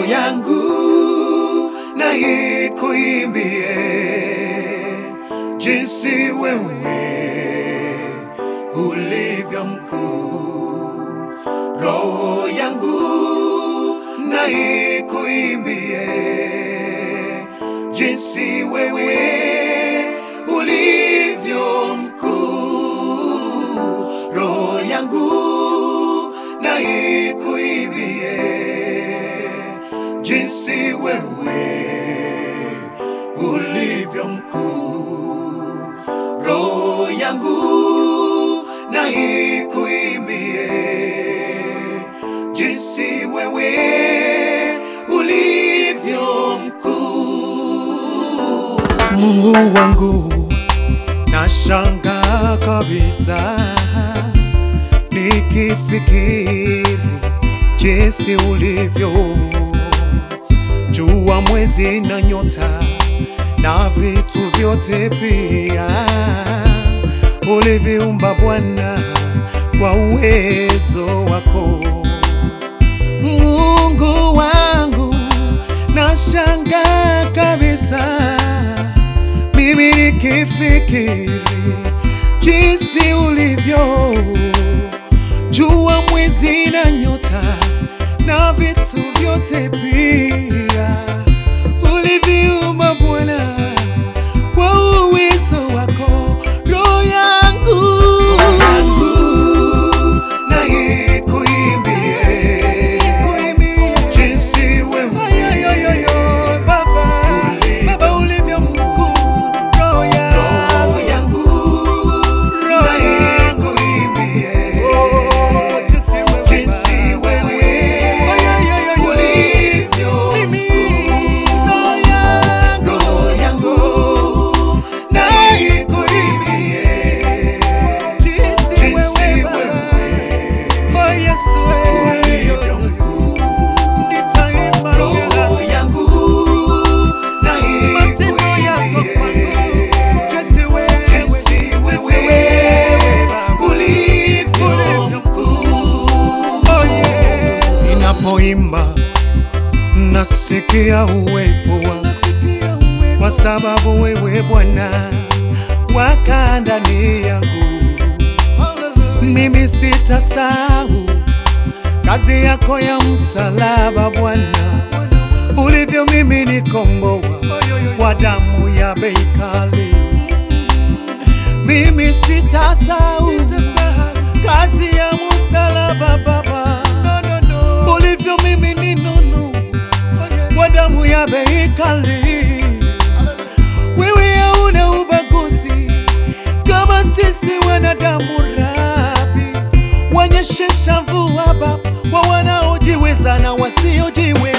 yangu na ikuimbie jinsi wewe ulivyo mkuu. Roho yangu na ikuimbie jinsi wewe ulivyo mkuu. Roho yangu na ikuimbie jinsi wewe ulivyo mkuu. Roho yangu na ikuimbie jinsi wewe ulivyo mkuu. Mungu wangu, nashangaa kabisa nikifikiri jinsi ulivyo. Jua, mwezi na nyota na vitu vyote pia uliviumba Bwana kwa uwezo wako. Mungu wangu, nashangaa kabisa mimi nikifikiri jinsi ulivyo. Jua, mwezi na nyota na vitu vyote pia uliviumba Bwana kwa uwezo wako. Roho yangu na ikuimbie jinsi wewe Baba ulivyo mkuu. Roho yangu na ikuimbie jinsi wewe ulivyo mkuu. Roho yangu na ikuimbie jinsi wewe ulivyo mkuu. Nitaimba roho yangu na ikuimbie jinsi wewe ulivyo mkuu. Ninapoimba nasikia uwepo wako, kwa sababu wewe Bwana wakaa ndani yangu. Mimi sitasahau kazi yako ya msalaba Bwana, ulivyo mimi nikomboa kwa damu ya bei kali. Mimi sitasahau kazi ya msalaba Baba, ulivyo mimi ninunu kwa damu ya bei kali. Wewe hauna ubaguzi kama sisi wanadamu Rabi, wanyeshesha mvua Baba kwa wanaojiweza na wasiojiweza.